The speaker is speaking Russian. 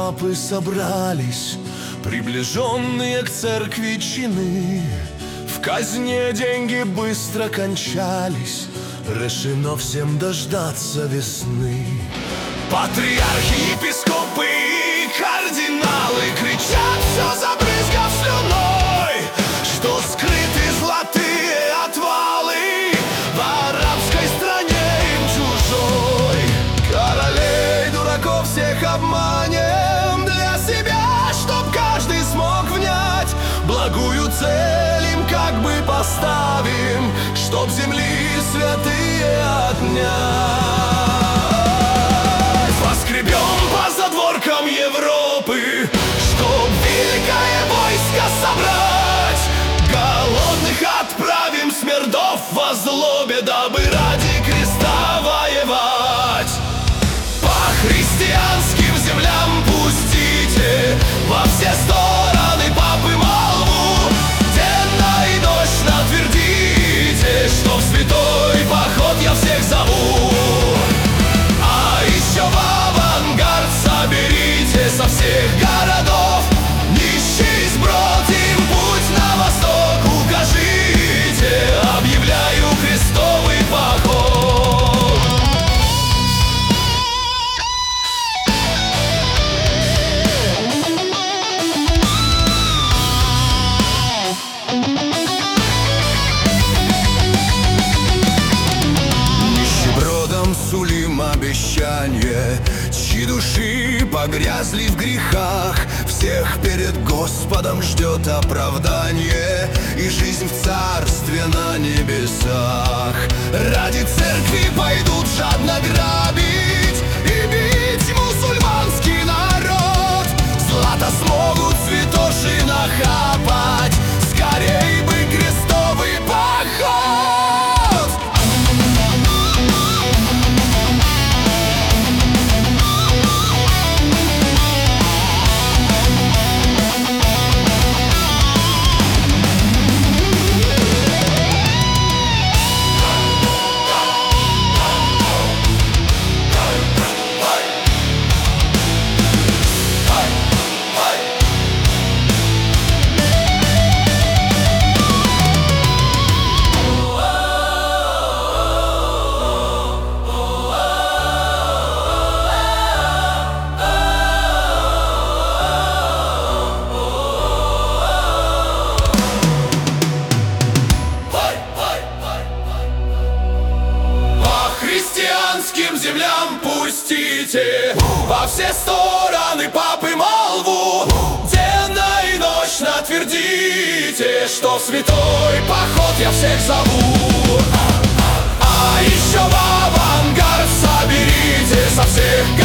папы собрались, приближенные к церкви чины. В казне деньги быстро кончались, решено всем дождаться весны. Патриархи, епископы и кардиналы кричат, все забрызгав слюной, что скрыты золотые отвалы в арабской стране им чужой. Королей, дураков всех обманем для себя, чтоб каждый смог внять. Благую цель им как бы поставим, чтоб земли святые отнять. Воскребем по задворкам Европы, чтоб великое войско собрать. Голодных отправим смердов во злобе, дабы ради креста воевать. По христианским землям пустите во все стороны папы молву, денно и ночно твердите, что в святой поход я всех зову. А еще в авангард соберите со всех городов нищий сброд, им путь на восток укажите, объявляю крестовый поход. Нищебродам сулим обещание, чьи души погрязли в грехах, всех перед Господом ждет оправдание и жизнь в царстве на небесах. Ради церкви пойдут жадно грабить и бить мусульманский народ. Злато смогут святоши нахапать, скорей бы крестовый поход. Христианским землям пустите во все стороны папы молву, денно и ночно твердите, что в святой поход я всех зову. А еще в авангард соберите со всех